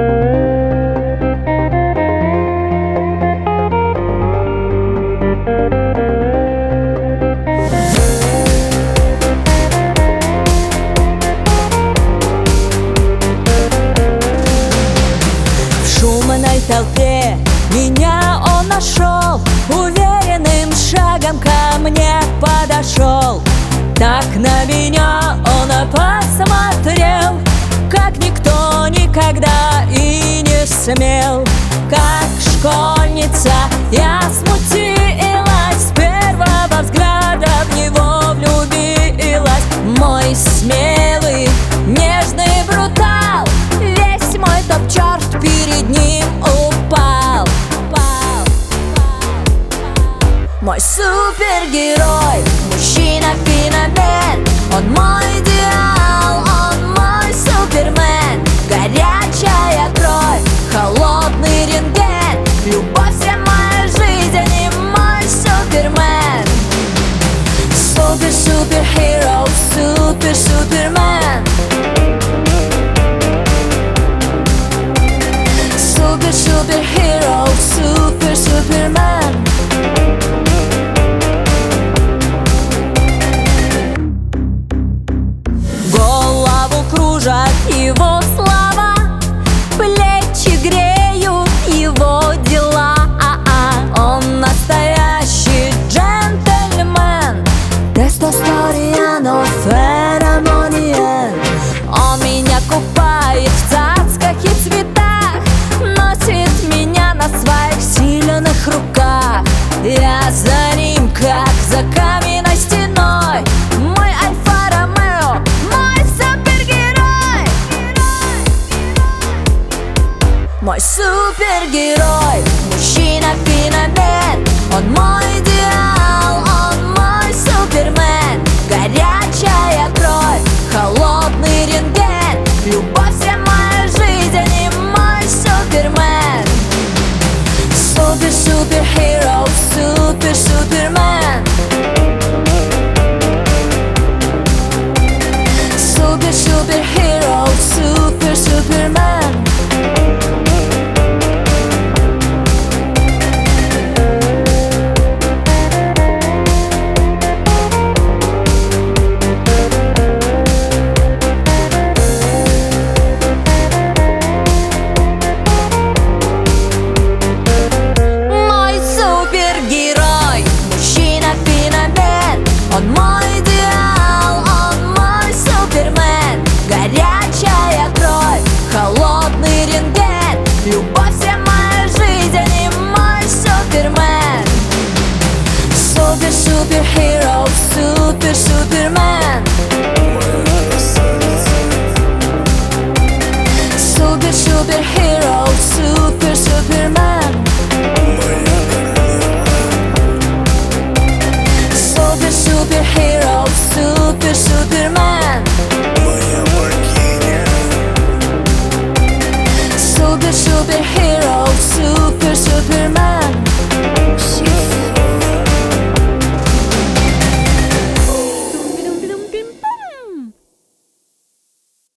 В шумной толпе меня он нашел, уверенным шагом ко мне подошел. Так на меня он посмотрел, как никто никогда и не смел. Как школьница я смутилась, с первого взгляда в него влюбилась. Мой смелый, нежный брутал, весь мой топ-чарт перед ним упал. Мой супергерой, мужчина-феномен, он мой идеал, он мой супермен. Горячая кровь, холодный рентген, любовь вся моя жизнь, а не мой супермен. Супер-супер-хиро, супер-супермен. Супер-супер-хиро, супер-супермен. Голову кружат его слова, плечи греют его дела. Он настоящий джентльмен, тестостерон, феромониен. Он меня купает в цацках и цветах, носит меня на своих сильных руках. Я за ним, как за каменной стеной, мой Альфа-Ромео, мой супергерой. Мой супергерой, мужчина-феномен, он мой идеал, он мой супермен. Горячая кровь, холодный рентген, любовь вся моя жизнь, а не мой супермен. Супер-супер-хиро, супер-супермен. Супер-супер-хиро, супер-супермен. Он мой идеал, он мой супермен. Горячая кровь, холодный рентген, любовь вся моя жизнь, а не мой супермен. Супер-супер-хиро, супер-супермен. Супер-супер-хиро, супер-супермен. Супер-супер-хиро, супер-супермен. Супер-супер-хиро, супер-супермен.